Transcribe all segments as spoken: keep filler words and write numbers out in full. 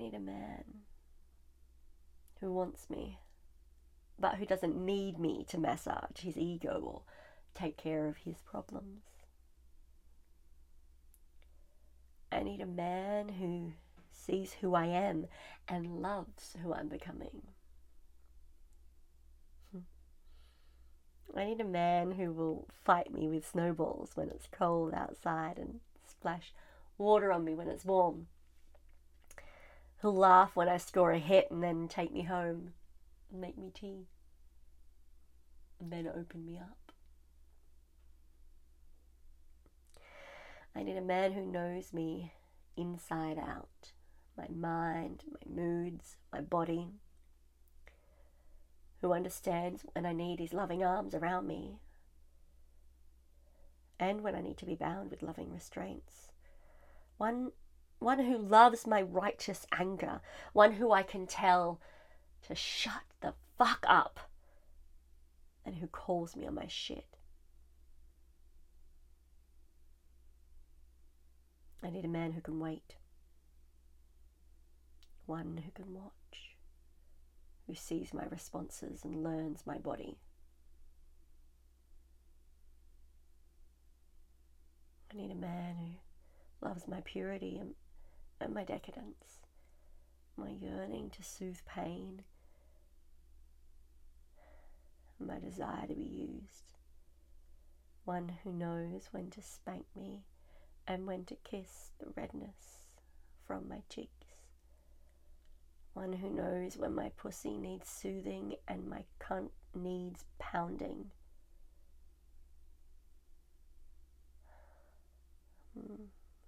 need a man who wants me, but who doesn't need me to massage his ego or take care of his problems. I need a man who sees who I am and loves who I'm becoming. I need a man who will fight me with snowballs when it's cold outside and splash water on me when it's warm. Who'll laugh when I score a hit and then take me home and make me tea and then open me up. I need a man who knows me inside out, my mind, my moods, my body, who understands when I need his loving arms around me and when I need to be bound with loving restraints. One, one who loves my righteous anger, one who I can tell to shut the fuck up and who calls me on my shit. I need a man who can wait, one who can watch, who sees my responses and learns my body. I need a man who loves my purity and, and my decadence, my yearning to soothe pain, and my desire to be used. One who knows when to spank me and when to kiss the redness from my cheeks. One who knows when my pussy needs soothing and my cunt needs pounding. Hmm.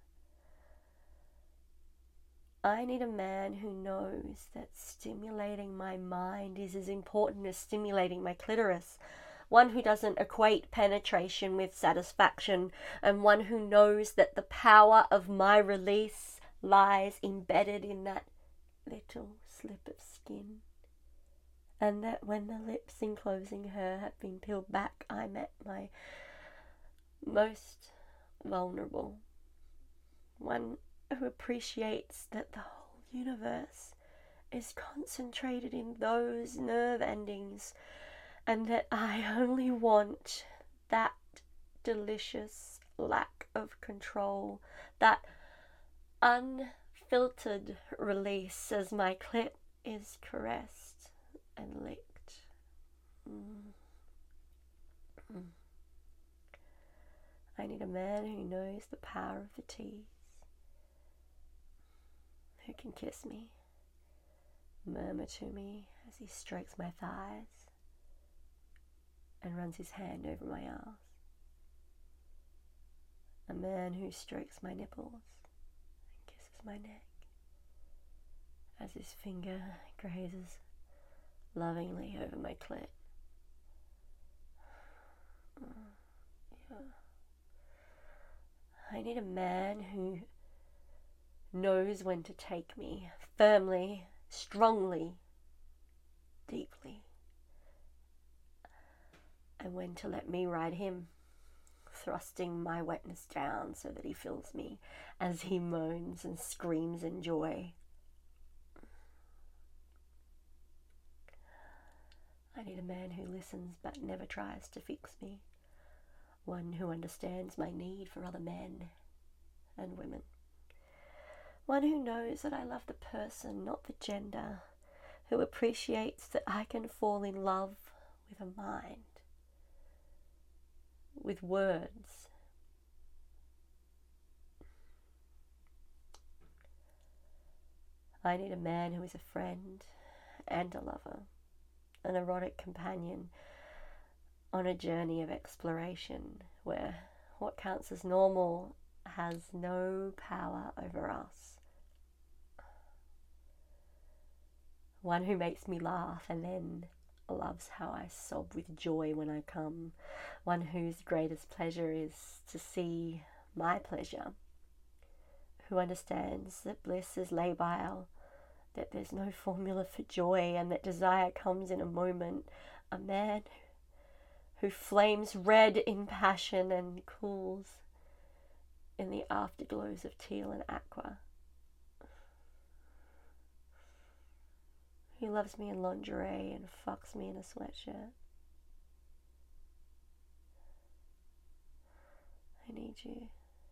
I need a man who knows that stimulating my mind is as important as stimulating my clitoris. One who doesn't equate penetration with satisfaction, and one who knows that the power of my release lies embedded in that little slip of skin, and that when the lips enclosing her have been peeled back, I'm at my most vulnerable. One who appreciates that the whole universe is concentrated in those nerve endings, and that I only want that delicious lack of control, that unfiltered release as my clit is caressed and licked. Mm. Mm. I need a man who knows the power of the tease, who can kiss me, murmur to me as he strokes my thighs and runs his hand over my arse. A man who strokes my nipples and kisses my neck as his finger grazes lovingly over my clit. Yeah. I need a man who knows when to take me firmly, strongly, deeply, and when to let me ride him, thrusting my wetness down so that he feels me as he moans and screams in joy. I need a man who listens but never tries to fix me, one who understands my need for other men and women, one who knows that I love the person, not the gender, who appreciates that I can fall in love with a mind, with words. I need a man who is a friend and a lover, an erotic companion on a journey of exploration where what counts as normal has no power over us. One who makes me laugh and then loves how I sob with joy when I come. One whose greatest pleasure is to see my pleasure. Who understands that bliss is labile, that there's no formula for joy, and that desire comes in a moment. A man who flames red in passion and cools in the afterglows of teal and aqua. who loves me in lingerie and fucks me in a sweatshirt. I need you.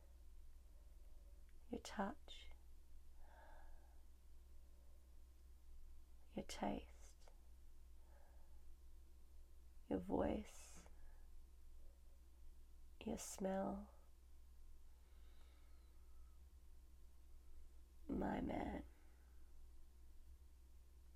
Your touch. Your taste. Your voice. Your smell. My man.